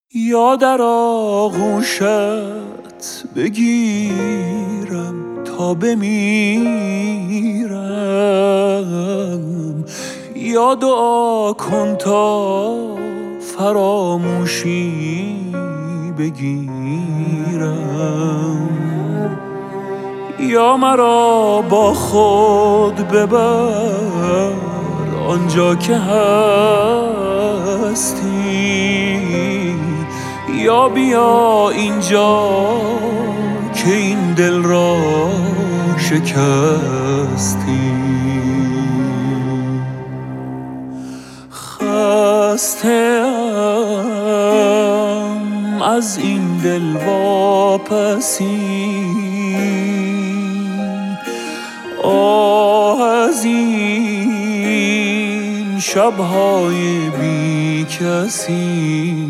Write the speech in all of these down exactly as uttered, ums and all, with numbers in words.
یا در آغوشت بگیرم تا بمیرم، یا دعا کن تا فراموشی بگیرم، یا مرا با خود ببر آنجا که هستی، یا بیا اینجا که این دل را شکستی. خسته‌ام از این دل واپسی، آه از این شب‌های بی کسی.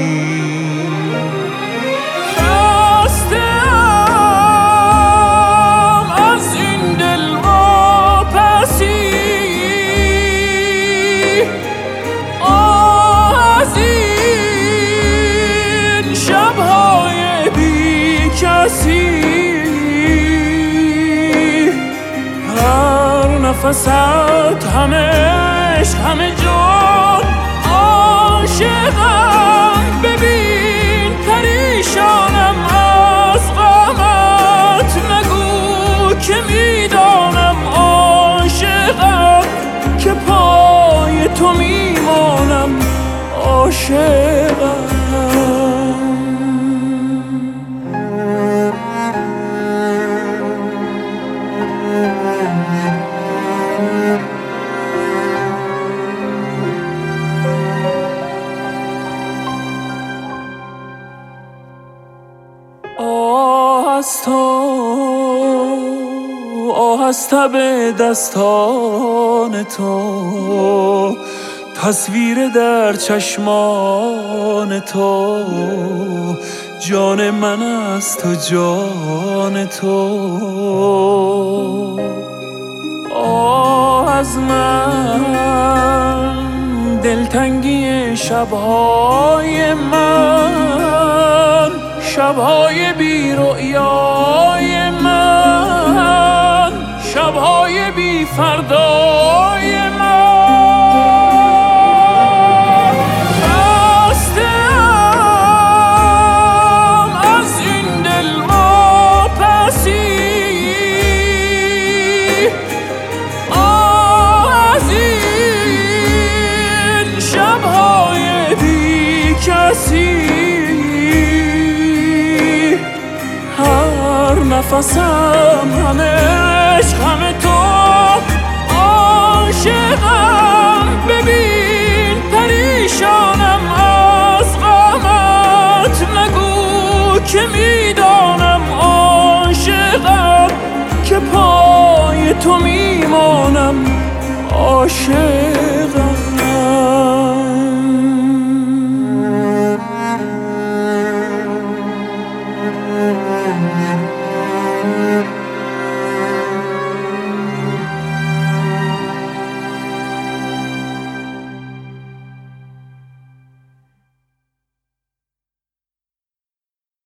خسته‌ام از این دل واپسی، آه از این شب‌های بی کسی. نفست همه عشق همه جان عاشقم، ببین پریشانم از غمت، نگو که میدانم عاشقم، که پای تو میمانم عاشقم. آه از تو، آه از تب دستان تو، تصویر در چشمان تو، جان من است و جان تو. آه از من دلتنگی شب‌های من، شب‌های بی رؤیای من، شب‌های بی فردای من. خسته‌ام از این دل واپسی، آه از این شب‌های بی کسی. نفسم همه عشق همه تو عاشقم، ببین پریشانم از غمت، نگو که میدانم عاشقم، که پای تو میمانم عاشقم.